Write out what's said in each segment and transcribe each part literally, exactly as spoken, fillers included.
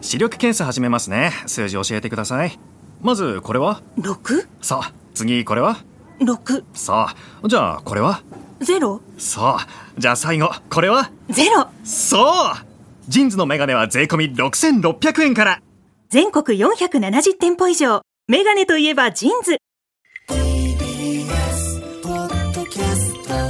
視力検査始めますね。数字教えてください。まずこれはろく。 さあ次これはろく。 さあじゃあこれはゼロ。 さあじゃあ最後これはゼロ。 そうジンズのメガネは税込みろくせんろっぴゃくえんから。 全国よんひゃくななじゅってんぽ以上。メガネといえばジンズ。 ティービーエス ポッドキャスト。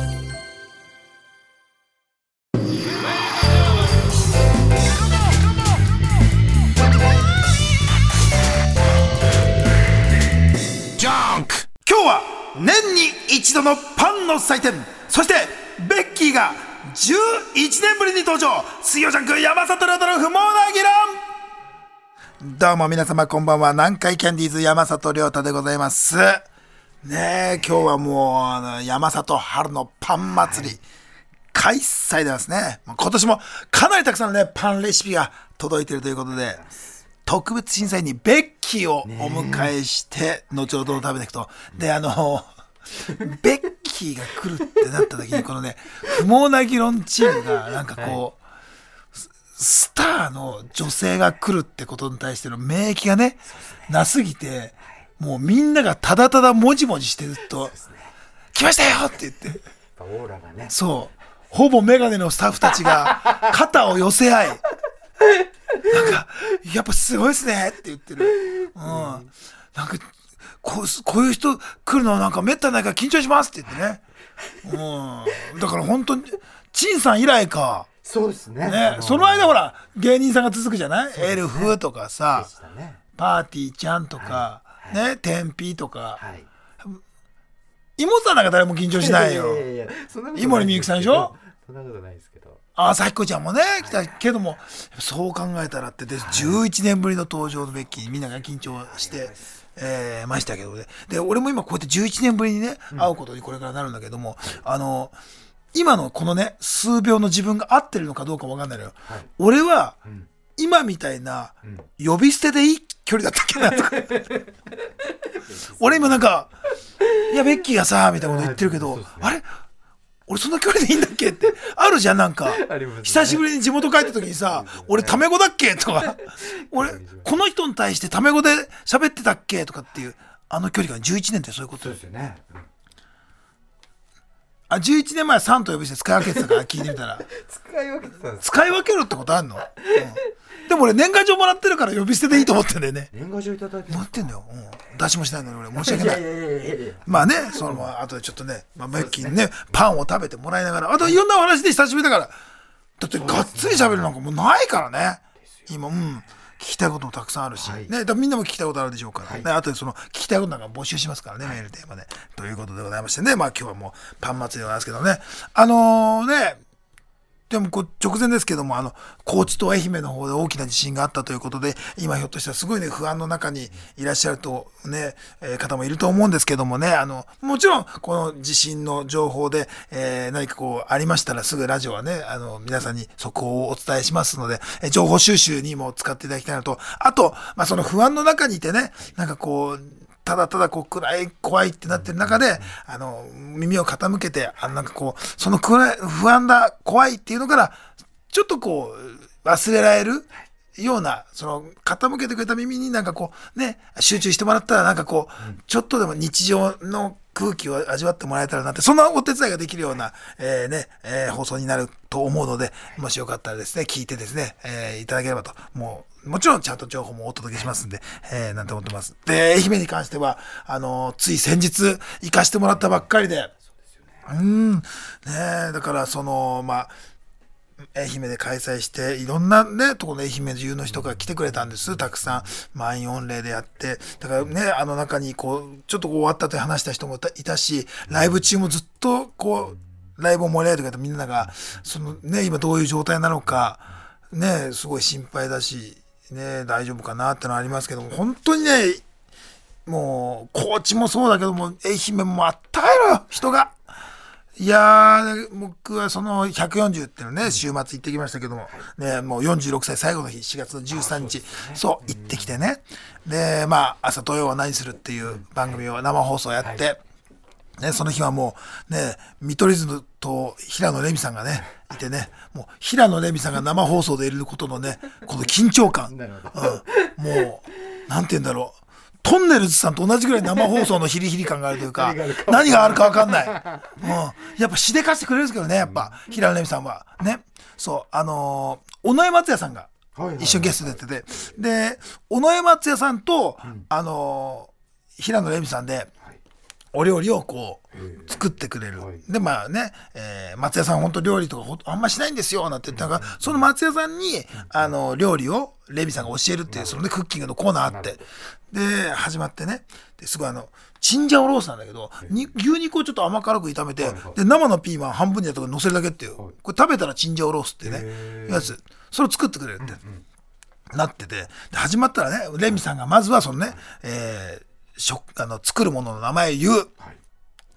ジャンク。今日は年に一度のパンの祭典、そしてベッキーがじゅういちねんぶりに登場。水曜ジャンク山里亮太の不毛な議論。どうも皆様こんばんは。南海キャンディーズ山里亮太でございますね。え今日はもうあの山里春のパン祭り、はい、開催でますね。今年もかなりたくさんのねパンレシピが届いているということで、特別審査員にベッキーをお迎えして後ほど食べていくと。であのベッキーが来るってなった時にこのね不毛な議論チームがなんかこう、はい、スターの女性が来るってことに対しての免疫がねなすぎて、もうみんながただただもじもじしてると、来ましたよって言ってオーラがね、そうほぼメガネのスタッフたちが肩を寄せ合いなんかやっぱすごいですねって言ってる、うん、なんかこう、こういう人来るのなんかめったにないから緊張しますって言ってね、うん、だから本当に陳さん以来か。 そうです ね, ねその間ほら芸人さんが続くじゃない、ね、エルフとかさ、ね、パーティーちゃんとか、はいはい、ねテンピーとか、はい、妹さんなんか誰も緊張しないよ。井森美幸さんでしょ。 そんなことないですけど、 ああ、さきこちゃんもね来たけども、そう考えたらってで、はい、じゅういちねんぶりの登場のベッキーにみんなが緊張して、えー、ましたけどね。で俺も今こうやってじゅういちねんぶりにね、うん、会うことにこれからなるんだけども、あの今のこのね数秒の自分が合ってるのかどうか分かんないのよ、はい、俺は、うん、今みたいな、うん、呼び捨てでいい距離だったっけなとか俺今なんかいやベッキーがさみたいなこと言ってるけど、ね、あれ俺そんな距離でいいんだっけってあるじゃん。なんか、ね、久しぶりに地元帰った時にさ、ね、俺タメ語だっけとか俺この人に対してタメ語で喋ってたっけとかっていうあの距離がじゅういちねんってそういうことですよね。あじゅういちねんまえはさんと呼び捨て使い分けてたから聞いてみたら使い分けてたんです使い分けるってことあるの、うん、でも俺年賀状もらってるから呼び捨てでいいと思ってんだよね。 年賀状いただいてもらってんだよ、うん、出しもしないのに俺申し訳ない。いやいやいやいやまあねそのあとでちょっとね、まあ、メッキーにねパンを食べてもらいながら、あといろんなお話で久しぶりだから、だってがっつり喋るなんかもうないからね今。うん聞きたいこともたくさんあるし、はい、ね、みんなも聞きたいことあるでしょうから、はい、ね、あとでその聞きたいことなんか募集しますからね、はい、メールテーマでということでございましてね、まあ今日はもうパン祭りでございますけどね、あのー、ねでもこう直前ですけども、あの高知と愛媛の方で大きな地震があったということで、今ひょっとしたらすごいね不安の中にいらっしゃるとね、えー、方もいると思うんですけどもね、あのもちろんこの地震の情報で、えー、何かこうありましたらすぐラジオはねあの皆さんに速報をお伝えしますので、えー、情報収集にも使っていただきたいのと、あと、まあ、その不安の中にいてね、なんかこうただただこう暗い怖いってなってる中で、あの耳を傾けて、あのなんかこうその暗い不安だ怖いっていうのからちょっとこう忘れられるような、その傾けてくれた耳になんかこうね集中してもらったら、なんかこうちょっとでも日常の空気を味わってもらえたらなって、そんなお手伝いができるような、えーねえー、放送になると思うので、もしよかったらですね聞いてですね、えー、いただければと。もうもちろんちゃんと情報もお届けしますんで、えー、なんて思ってます。で、愛媛に関してはあのー、つい先日行かしてもらったばっかりで、うーんねえだからそのまあ愛媛で開催していろんなねところの愛媛中の人が来てくれたんです。たくさん満員御礼でやって、だからねあの中にこうちょっとこう終わったと話した人もいたし、ライブ中もずっとこうライブを盛り上げてくれたみんながそのね今どういう状態なのかねすごい心配だしね大丈夫かなってのはありますけども、本当にねもう高知もそうだけども愛媛もあったかいのよ人が。いやー僕はそのひゃくよんじゅうっていうのね週末行ってきましたけどもね、もうよんじゅうろくさい最後の日しがつのじゅうさんにち、そう行ってきてね、でまあ朝土曜は何するっていう番組を生放送やって、ね、その日はもうね見取り図と平野レミさんがねいてね、もう平野レミさんが生放送でいることのね、この緊張感、 なるほど。 うん、もうなんて言うんだろう、トンネルズさんと同じぐらい生放送のヒリヒリ感があるというか何があるか分かんない、うん、やっぱしでかしてくれるんですけどね、やっぱ平野レミさんはね。そうあのー、尾上松也さんが一緒にゲストで出てて、で尾上松也さんと、うん、あのー、平野レミさんでお料理をこう作ってくれる、でまあね、えー、松也さん本当料理とかあんましないんですよなんて言ったから、その松也さんにあの料理をレミさんが教えるっていう、そのねクッキングのコーナーあって、で始まってね、ですごいあのチンジャオロースなんだけど、に牛肉をちょっと甘辛く炒めて、で生のピーマン半分にやったと乗せるだけっていう、これ食べたらチンジャオロースってねやつ、それを作ってくれるって、なってて、で始まったらね、レミさんがまずはそのね、えー食あの作るものの名前を言う、はい、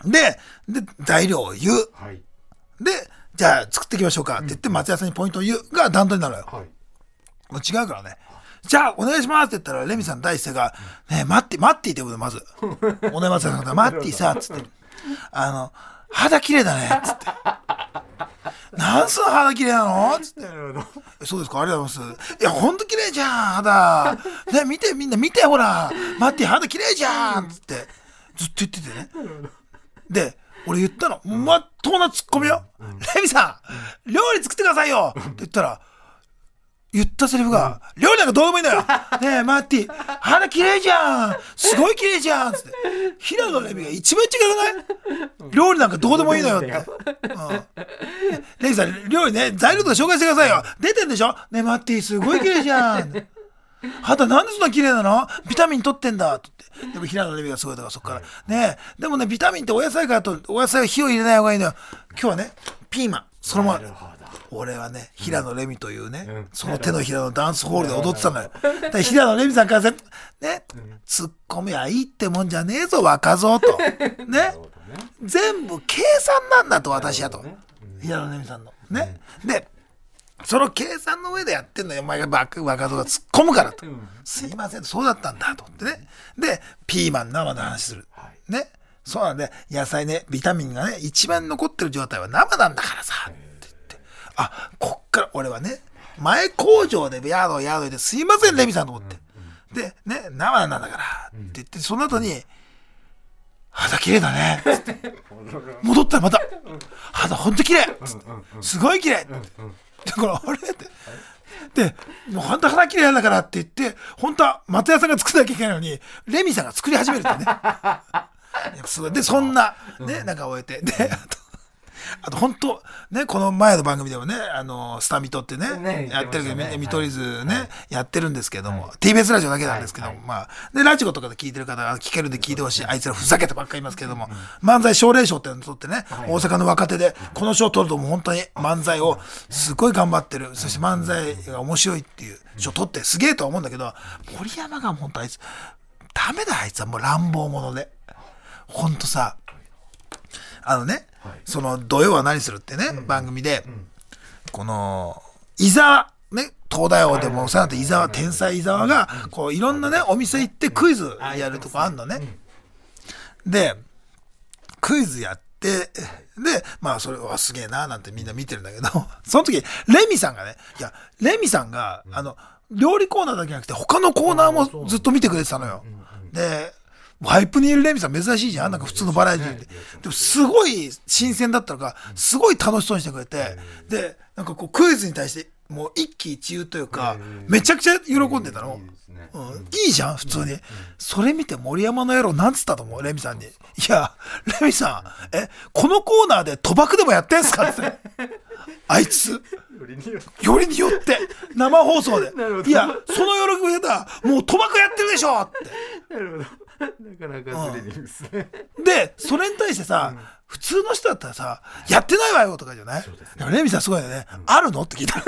で, で材料を言う、はい、でじゃあ作っていきましょうかって言って松也さんにポイントを言うが段取りなのよ、はい、もう違うからね、じゃあお願いしますって言ったらレミさん第一声がねえマッティマッティってことでまずおね松也さんがマッティさっつってあの肌綺麗だねっつってなんすの肌綺麗なのっつってそうですかありがとうございます、いやほんと綺麗じゃん肌ね、見てみんな見てほらマッティ肌綺麗じゃんっつってずっと言っててね、で俺言ったのまっとうなツッコミよ、うんうん、レミさん、うん、料理作ってくださいよって言ったら言ったセリフが、うん、料理なんかどうでもいいんだよねえマッティ肌綺麗じゃんすごい綺麗じゃんっつって平野レミが一番違くない料理なんかどうでもいいのよって、うん、レミさん料理ね材料とか紹介してくださいよ、出てんでしょねえマッティすごい綺麗じゃん肌なんでそんな綺麗なのビタミン取ってんだって言って、でも平野レミがすごいだからそっからねえでもねビタミンってお野菜からとお野菜は火を入れない方がいいのよ、今日はねピーマンそのまま俺はね平野レミというね、うん、その手のひらのダンスホールで踊ってたのよ、だから平野レミさんからねツッコミはいいってもんじゃねえぞ若造とね全部計算なんだと私やと、ね、平野レミさんのね、うん、でその計算の上でやってんのよお前が若造が突っ込むからと、うん、すいませんそうだったんだと思ってね、でピーマン生の話する、はい、ねそうなんで野菜ねビタミンがね一番残ってる状態は生なんだからさって言って、あこっから俺はね前工場でヤードヤードですいませんレミさんと思って、でね生なんだからって言って、その後に肌綺麗だねっつって戻ったらまた肌ほんと綺麗すごい綺麗ってだからあれってでもう本当肌綺麗なんだからって言って本当は松也さんが作らなきゃいけないのにレミさんが作り始めるってねすごいでそんなねなんか終えてであとあと本当ねこの前の番組でもねあのスタミトってね、ねやってるけど、ね、見取り図ね、はい、やってるんですけども、はい、ティービーエス ラジオだけなんですけども、はいはい、まあでラジオとかで聞いてる方が聞けるんで聞いてほしい、あいつらふざけてばっかりいますけども、うん、漫才奨励賞ってのを取ってね、はい、大阪の若手でこの賞を取るともう本当に漫才をすごい頑張ってる、そして漫才が面白いっていう賞を取ってすげえとは思うんだけど、森山が本当あいつダメだあいつはもう乱暴者で本当さあのね、はい、その土曜は何するってね、うん、番組で、うん、この伊沢ね東大王でもお世話になった伊沢天才伊沢がこういろんなねお店行ってクイズやるとこあんのね、でクイズやってでまあそれはすげえななんてみんな見てるんだけどその時レミさんがねいやレミさんがあの料理コーナーだけじゃなくて他のコーナーもずっと見てくれてたのよ。でワイプにいるレミさん珍しいじゃん、なんか普通のバラエティーで。でもすごい新鮮だったのか、すごい楽しそうにしてくれて、で、なんかこうクイズに対してもう一喜一憂というか、めちゃくちゃ喜んでたの。うん、いいじゃん、普通に。それ見て森山の野郎なんつったと思う、レミさんに。いや、レミさん、え、このコーナーで賭博でもやってんすかって。あいつ。よりによって生放送でいやその喜び方もう賭博やってるでしょってなるほどなかなかそれにですね、うん、でそれに対してさ、うん、普通の人だったらさやってないわよとかじゃない、そうですね、レミさんすごいよね、うん、あるのって聞いた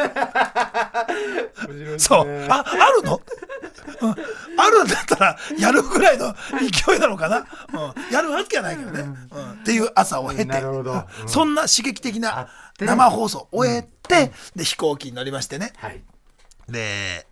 そうああるの、うん、あるんだったらやるぐらいの勢いなのかな、うん、やるわけはないけどね、うんうん、っていう朝を経て、なるほど、うん、そんな刺激的な生放送を終えて、うん、で飛行機に乗りましてね、はい、で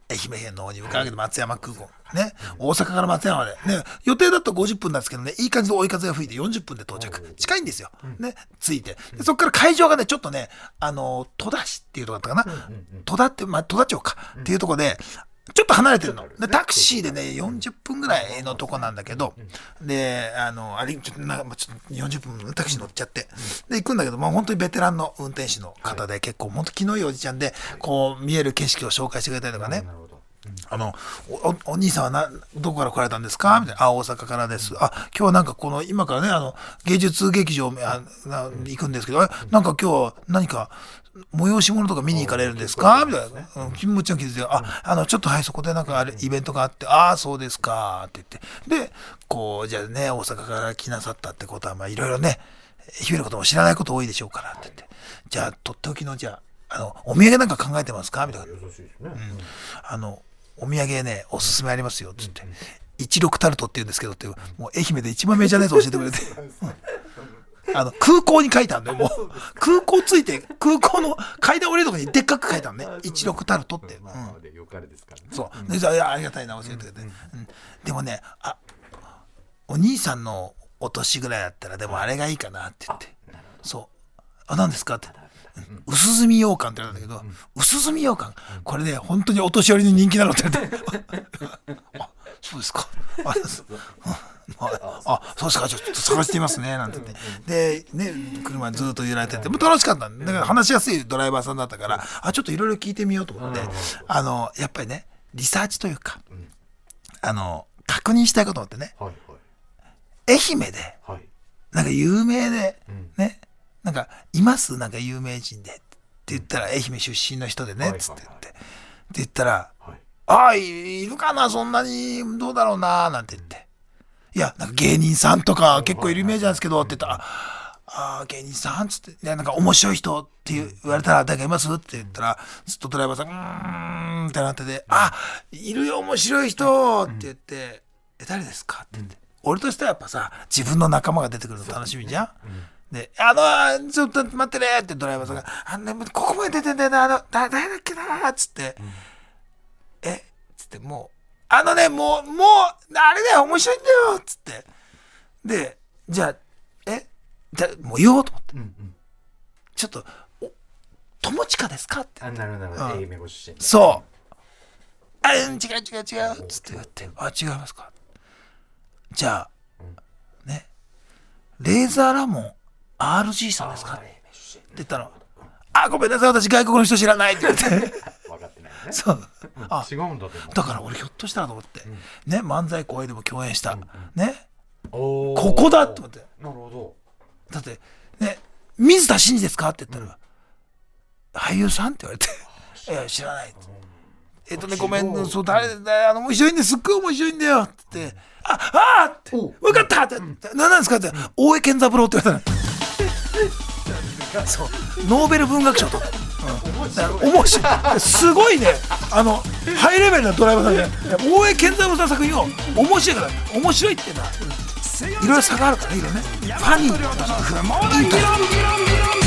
愛媛県の方に向かうわけで、松山空港ね、大阪から松山までね、予定だとごじゅっぷんなんですけどね、いい感じの追い風が吹いてよんじゅっぷんで到着、近いんですよね、着いて、でそこから会場がねちょっとね、あの戸田市っていうとこだったかな、戸田って、まあ、戸田町かっていうとこでちょっと離れてるので、タクシーでねよんじゅっぷんぐらいのとこなんだけど、であのあれちょっとなんかちょっとよんじゅっぷんタクシー乗っちゃってで行くんだけど、まあ本当にベテランの運転手の方で、結構本当気のいいおじちゃんで、こう見える景色を紹介してくれたりとかね、あの お, お兄さんはなどこから来られたんですかみたいな、あ大阪からです、あ今日はなんかこの今からねあの芸術劇場あな行くんですけど、なんか今日は何か催し物とか見に行かれるんですかみたいな、うん、もちろん気づいて、ああのちょっとはいそこでなんかあれイベントがあって、ああそうですかって言って、でこうじゃあね大阪から来なさったってことはまあいろいろね愛媛のことも知らないこと多いでしょうからって言って、じゃあとっておきのじゃああのお土産なんか考えてますかみたいな、うん、あのお土産ねおすすめありますよっつって、一六タルトって言うんですけどって、もう愛媛で一番メジャーなやつ教えてくれてあの空港に書いたんだよ、もう空港ついて空港の階段降りるとこにでっかく書いたのね、一六タルトって、うん、そうで、ありがたいな教えてくれて、うんうん、でもねあお兄さんのお年ぐらいだったらでもあれがいいかなって言って、そうあ何ですかって、薄墨羊羹って言われたんだけど、薄墨羊羹これね本当にお年寄りに人気なのって言ってあそうですかあああそうですか、ちょっと探してみますねなんて言ってでね車にずっと揺られてて、もう楽しかったんだから話しやすいドライバーさんだったから、あちょっといろいろ聞いてみようと思って、あのやっぱりねリサーチというか、あの確認したいこと思ってね、愛媛でなんか有名でね、なんかいますなんか有名人でって言ったら、愛媛出身の人でねっつって言ってって言ったら、ああいるかなそんなにどうだろうななんて言って、いやなんか芸人さんとか結構いるイメージなんですけどって言ったら、ああ芸人さんっつって、いやなんか面白い人って言われたら誰かいますって言ったら、ずっとドライバーさんうーんってなってて、あいるよ面白い人って言って、え誰ですかって言って、俺としてはやっぱさ自分の仲間が出てくるの楽しみじゃん。で、あのちょっと待ってねってドライバーさんが、あのねここまで出てんだよな、あのだ誰だっけなっつって、えっつってもうあのねもうもうあれだよ面白いんだよっつって、でじゃあえじゃあもう言おうと思って、うんうん、ちょっと友近ですかって言って、あなるほど愛媛ご出身、そうあ違う違う違うっつって言って、あ違いますか、じゃあ、うん、ねレーザーラモン アールジー さんですかって言ったら、あごめんなさい私外国の人知らないって言って分かってないね、そうあ違うんだと思う、だから俺ひょっとしたらと思って、うん、ね漫才公演でも共演した、うんうん、ねここだって思って、なるほど、だってね水田真司ですかって言ったら、うん、俳優さんって言われていや知らないって、えっとねごめんそう誰だあの面白いんですっごい面白いんだよって言って、ああって分かったって、うん、何なんですかって、大江健三郎って言われたのそうノーベル文学賞と、うん、面白いすごいね、あのハイレベルなドライバーさんで、大江健三郎さんの作品を面白いから面白いってのはいろいろ差があるからいろいろね、ファニーインタビュー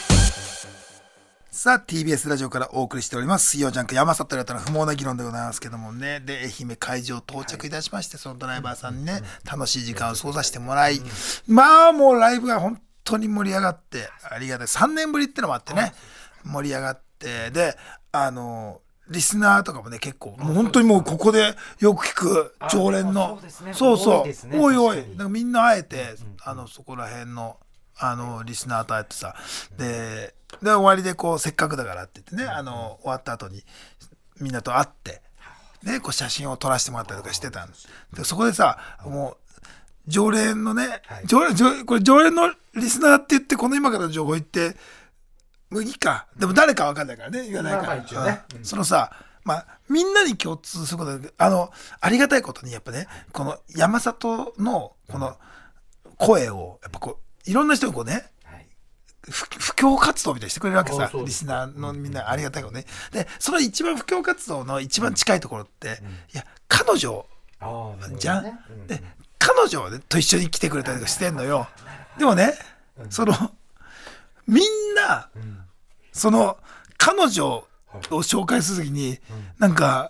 さあ ティービーエス ラジオからお送りしております水曜ジャンク山里亮太の不毛な議論でございますけどもね、で愛媛会場到着いたしまして、そのドライバーさんにね楽しい時間を過ごさせてもらい、まあもうライブが本当に盛り上がってありがたい、さんねんぶりってのもあってね盛り上がって、であのリスナーとかもね結構もう本当にもうここでよく聞く常連の、そうそうおいおいなんかみんな会えて、あのそこら辺のあのリスナーと会ってさ、でで終わりでこうせっかくだからって言ってね、あの終わった後にみんなと会ってねこう写真を撮らせてもらったりとかしてたんです。でそこでさもう常連のね、常連常これ常連のリスナーって言ってこの今からの情報言ってもういいか、でも誰か分かんないからね言わないから、まあまあ一応ね、うん、そのさまあみんなに共通することであのありがたいことにやっぱねこの山里のこの声をやっぱこういろんな人がこうね布教活動みたいにしてくれるわけさ、リスナーのみんなありがたいことね。でその一番布教活動の一番近いところって、うん、いや彼女じゃん、ね、で彼女と一緒に来てくれたりとかしてんのよ。でもね、うん、そのみんな、うん、その彼女を紹介するときに、うん、なんか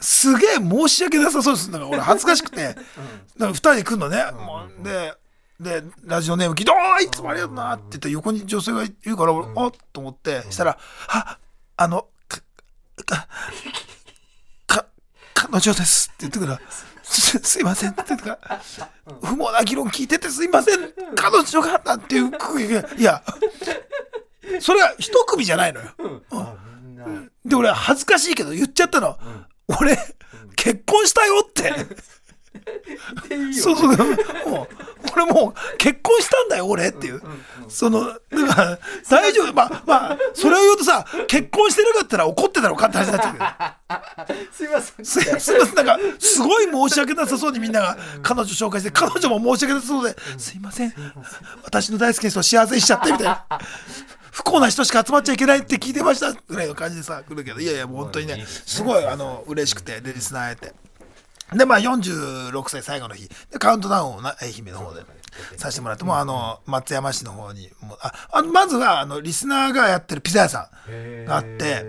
すげえ申し訳なさそうです。なんか俺恥ずかしくて、なんか二人で来るのね。もうで、で、ラジオネーム聞いて、おーいつもありがとうなって言って、横に女性がいるから、俺、あっと思って、したら、あ、あの、か、か、か、彼女ですって言ってくるから、す、すいませんって言ってから、不毛な議論聞いててすいません、彼女が、なんていう空気が、いや、それは一組じゃないのよ。うん、で、俺恥ずかしいけど言っちゃったの。うん、俺、うん、結婚したよって。そうそう、もう、俺もう結婚したんだよ俺っていう。うんうんうん、その、だから大丈夫。まあまあ、それを言うとさ、結婚してなかったら怒ってたのかって話になっちゃうけど。 すいません。 すいません。なんか、すごい申し訳なさそうにみんなが彼女紹介して、彼女も申し訳なさそうで、うん、すいません。私の大好きな人を幸せにしちゃってみたいな。不幸な人しか集まっちゃいけないって聞いてましたぐらいの感じでさ来るけど、いやいやもう本当にねすごいあの嬉しくて、でリスナー会えて、でまあよんじゅうろくさい最後の日でカウントダウンをな愛媛の方でさせてもらって、もうあの松山市の方にもああまずはあのリスナーがやってるピザ屋さんがあって、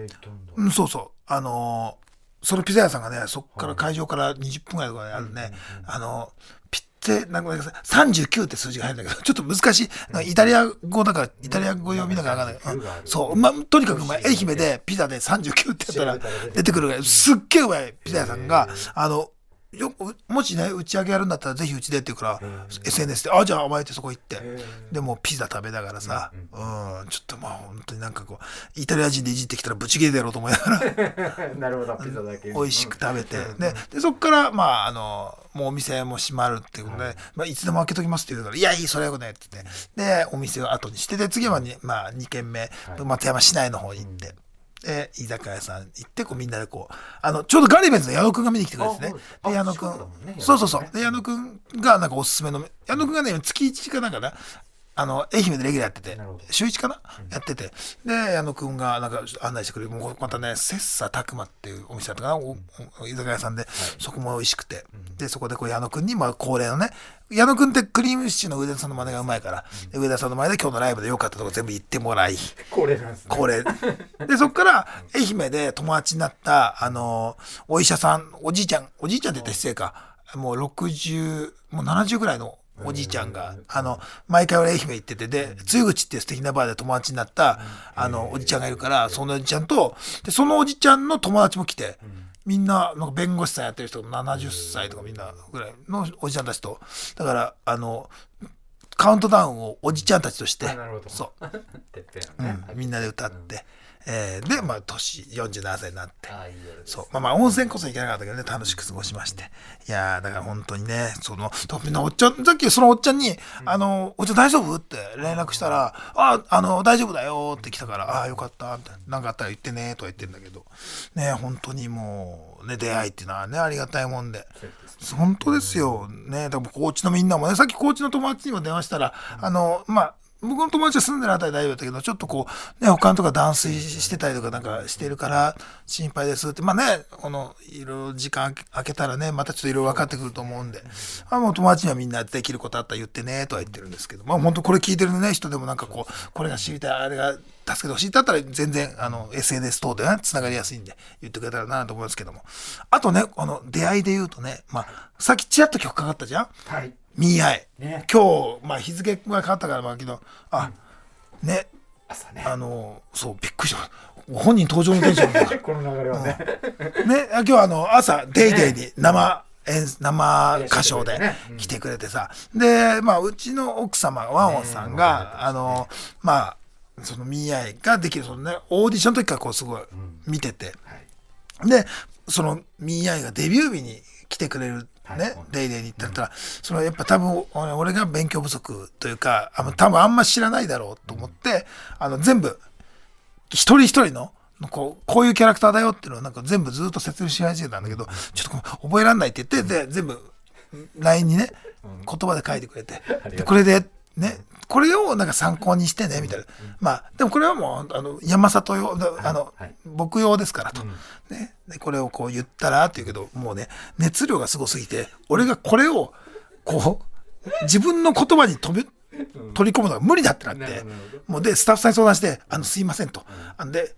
うん、そうそうあのそのピザ屋さんがね、そこから会場からにじゅっぷんぐらいとかであるね、あのピッツェなんかさんじゅうきゅうって数字が入るんだけど、ちょっと難しい、イタリア語だからイタリア語読みながら分かんない、うん、そう、まあ、とにかく愛媛でピザでさんじゅうきゅうってやったら出てくるぐらいすっげえうまいピザ屋さんが、あのよもしね打ち上げやるんだったらぜひうちでって言うから エスエヌエス であじゃあ甘えてそこ行って、でもうピザ食べながらさ、うんちょっとまあ本当になんかこうイタリア人でいじってきたらブチギレでやろうと思いながらなるほど、ピザだけ美味しく食べて、ででそこからまああのもうお店も閉まるっていうことで、はいまあ、いつでも開けときますって言うからいやいいそれはよくねって言ってでお店を後にしてで次はに、まあ、に軒目、はい、松山市内の方に行って。うんで居酒屋さん行ってこうみんなでこうあのちょうどガリベンズの矢野くんが見に来てくれてね、で矢野くん、ね、そうそうそうで矢野くんがなんかおすすめの矢野くんがね月いちかなんかなあの愛媛でレギュラーやってて週いちかな、うん、やっててで矢野くんがなんか案内してくれるもうまたね切磋琢磨っていうお店だったかなおお居酒屋さんで、はい、そこも美味しくて、うん、でそこでこう矢野くんにまあ恒例のね矢野くんってクリームシチューの上田さんの真似がうまいから、うん、上田さんの前で今日のライブで良かったとこ全部言ってもらい恒例なんですね恒例でそこから愛媛で友達になったあのお医者さんおじいちゃんおじいちゃんって言ったら失礼かもうろくじゅうもうななじゅうぐらいのおじいちゃんがあの毎回俺愛媛行っててで露口っていう素敵なバーで友達になったあのおじちゃんがいるからそのおじちゃんとでそのおじちゃんの友達も来てみんななんか弁護士さんやってる人ななじゅっさいとかみんなぐらいのおじちゃんたちとだからあのカウントダウンをおじちゃんたちとしてそう、うん、みんなで歌って。えー、で、まあ、年よんじゅうななさいになって、あいいそう、まあまあ、温泉こそ行けなかったけどね、楽しく過ごしまして。いやー、だから本当にね、その、みんなおっちゃん、さっきそのおっちゃんに、うん、あの、おっちゃん大丈夫って連絡したら、あ、あの、大丈夫だよって来たから、ああ、よかった、みたいな。なんかあったら言ってね、とは言ってるんだけど、ね、本当にもう、ね、出会いっていうのはね、ありがたいもんで。本当ですよ。ね、だから高知のみんなもね、さっき高知の友達にも電話したら、あの、まあ、僕の友達は住んでるあたり大丈夫だったけど、ちょっとこう、ね、他のとこ断水してたりとかなんかしてるから心配ですって。まあね、この、いろいろ時間空けたらね、またちょっといろいろ分かってくると思うんで、あもう友達にはみんなできることあったら言ってね、とは言ってるんですけど、まあ本当これ聞いてるね、人でもなんかこう、これが知りたい、あれが助けてほしいってあったら全然、あの、エスエヌエス 等でね、つながりやすいんで言ってくれたらなと思いますけども。あとね、この出会いで言うとね、まあ、さっきちらっと曲かかったじゃんはい。ミーアイ。ね、今日、まあ日付が変わったからまあけど、あ、うんね、朝ね、あのそうびっくりした本人登場のテンションこの流れはね、 うん、ね今日あの朝デイデイに生演生歌唱で来てくれてさ、でまあうちの奥様ワンオンさんがあのまあそのミーアイができるそのねオーディションの時からこうすごい見てて、でそのミーアイがデビュー日に来てくれるね、はい、デイデイに行ったら、うん、そのやっぱ多分俺が勉強不足というかあの多分あんま知らないだろうと思って、うん、あの全部一人一人のこう、こういうキャラクターだよっていうのをなんか全部ずっと説明し始めたんだけど、ちょっと覚えらんないって言ってで全部 ライン にね言葉で書いてくれて、でこれでねこれをなんか参考にしてねみたいな、まあでもこれはもうあの山里用あの、はい、僕用ですからと、うん、ねでこれをこう言ったらって言うけどもうね熱量がすごすぎて俺がこれをこう自分の言葉に飛び取り込むのが無理だってなって、もうでスタッフさんに相談してあのすいませんと、あんで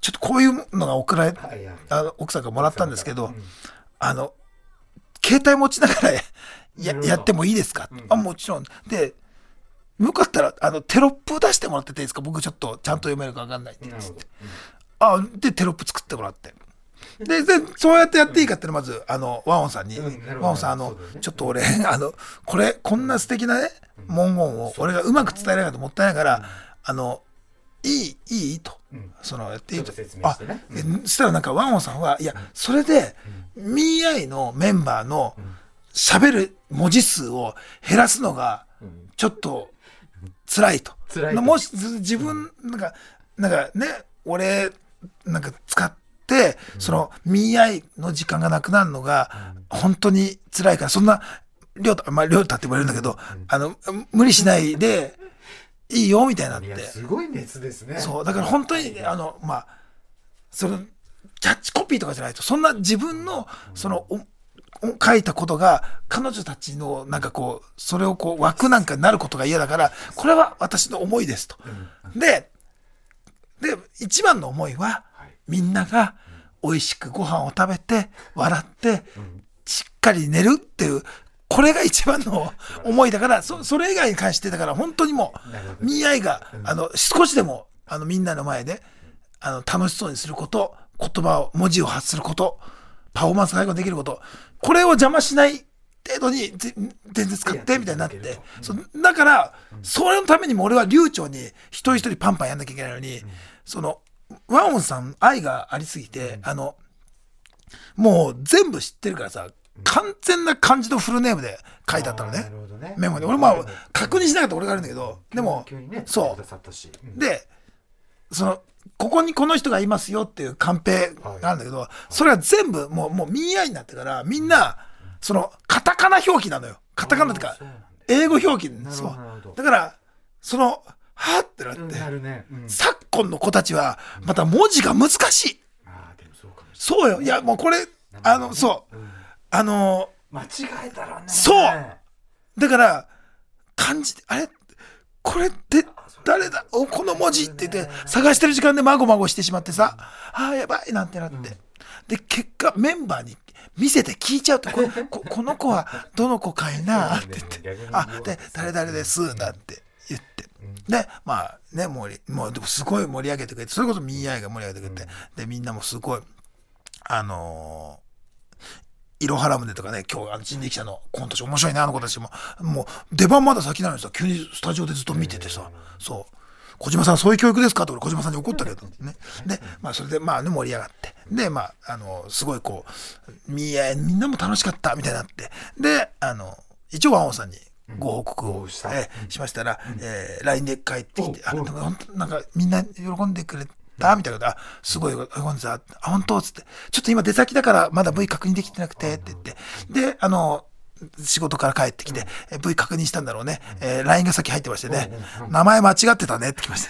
ちょっとこういうのが送られ、 はいはいあの奥さんがもらったんですけど、 うんあの携帯持ちながらやなるほどやってもいいですか、 うんあもちろんでよかったらあのテロップ出してもらってていいですか、僕ちょっとちゃんと読めるか分かんないってなるほど。 あでテロップ作ってもらってででそうやってやっていいかっていうのまずあのワンオンさんに、 うんなるほどワンオンさんあの、 そうだよねちょっと俺あのこれこんな素敵なね文言を俺がうまく伝えられないともったいないから、あのいいいいと、 うんそのやっていいとちょっと説明してねあ、えそしたらなんかワンオンさんはいやそれで、ミーアイ のメンバーの喋る文字数を減らすのがちょっと辛いと。 辛いともし自分なんかなんかね俺なんか使ってその ミーアイ の時間がなくなるのが本当に辛いから、そんなりょうたまありょうたって言われるんだけど、あの無理しないでいいよみたいになっいやて、 すごい熱ですね。 そうだから本当にあのまあそのキャッチコピーとかじゃないと、そんな自分のそのお書いたことが彼女たちのなんかこうそれをこう枠なんかになることが嫌だから、これは私の思いですと。でで一番の思いはみんなが美味しくご飯を食べて笑ってしっかり寝るっていう、これが一番の思いだから、そそれ以外に関してだから本当にもう ミーアイ があの少しでもあのみんなの前であの楽しそうにすること、言葉を文字を発すること、パフォーマンスが最後にできること、これを邪魔しない程度にぜ全然使ってみたいになって、そだからそれのためにも俺は流暢に一人一人パンパンやんなきゃいけないのに、そのワンオンさん愛がありすぎて、あのもう全部知ってるからさ、完全な漢字とフルネームで書いてあったのね、 なるほどねメモに。俺まあ確認しなかった俺があるんだけど、でも急にねそうくださったしうんでそのここにこの人がいますよっていうカンペがあるんだけど、それは全部もうもう ミーアイ になってからみんなそのカタカナ表記なのよ。カタカナってかそうなんだ英語表記なるそうほどなるほどだからそのはってなって、 うんなるねうん昨今の子たちはまた文字が難しい。 あーでもそうかもしそうよ。いやもうこれあのそうれないうんあの間違えたらねそうだから漢字あれこれって誰だおこの文字って言って探してる時間でまごまごしてしまってさ、あーやばいなんてなって、で結果メンバーに見せて聞いちゃうと、こここの子はどの子かいなって言ってあで誰々ですなんて言ってでまあね盛りもうでもすごい盛り上げてくれて、それこそ ミーアイ が盛り上げてくれて、でみんなもすごいあのーイロハラムネとかね、今日あの人力車のコント師面白いね、あの子たちももう出番まだ先なのにさ、急にスタジオでずっと見ててさ、そう小島さんそういう教育ですかって俺小島さんに怒ったけどね。でまあそれでまあね盛り上がって、でまああのすごいこうみみんなも楽しかったみたいになって、であの一応ワンオンさんにご報告を、 したえーしましたら、えー、ライン で帰ってきて、あなんか本当なんかみんな喜んでくれたみたいなこと、あすごい喜んでた、あ本当っつって、ちょっと今出先だからまだ V 確認できてなくてって言って、であの仕事から帰ってきて、え V 確認したんだろうね、えー、ライン が先入ってましてね、名前間違ってたねってきました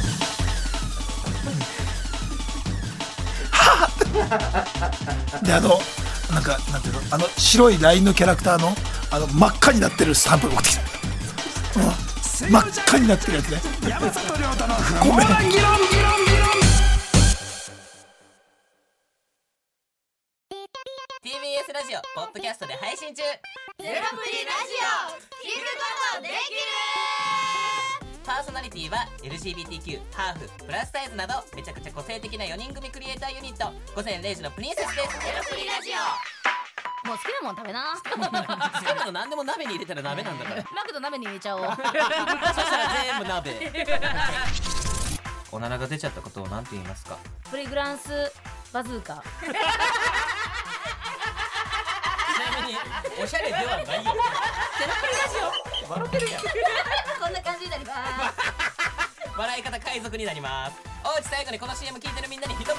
はぁであのなんかなんていうの、あの白い ライン のキャラクターのあの真っ赤になってるスタンプが持ってきた、うん、真っ赤になってるやつね。 山里亮太のごめん議論議論議論ティービーエス ラジオポッドキャストで配信中。 ゼロプリラジオ聞くことできる。 パーソナリティは エルジービーティーキュー、ハーフ、プラスサイズなどめちゃくちゃ個性的なよにん組クリエイターユニット午前れいじのプリンセスです。 ゼロプリラジオもう好きなもん食べな。 好きなの何でも鍋に入れたら鍋なんだからマクド鍋に入れちゃおう。 そしたら全部鍋おならが出ちゃったことを何て言いますか？ プリグランスバズーカ。 ちなみにおしゃれではないよ。 ゼロプリラジオ笑ってるやんこんな感じになります。 笑い方海賊になります。おうち最後にこの シーエム 聞いてるみんなに一言。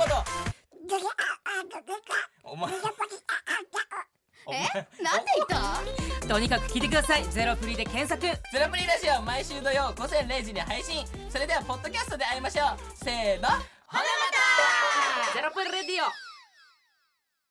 お前えなんで言った？ とにかく聞いてください。ゼロプリで検索。 ゼロプリラジオ毎週土曜午前れいじに配信。それではポッドキャストで会いましょう。せーの、ほなまた。 ゼロプリレディオ。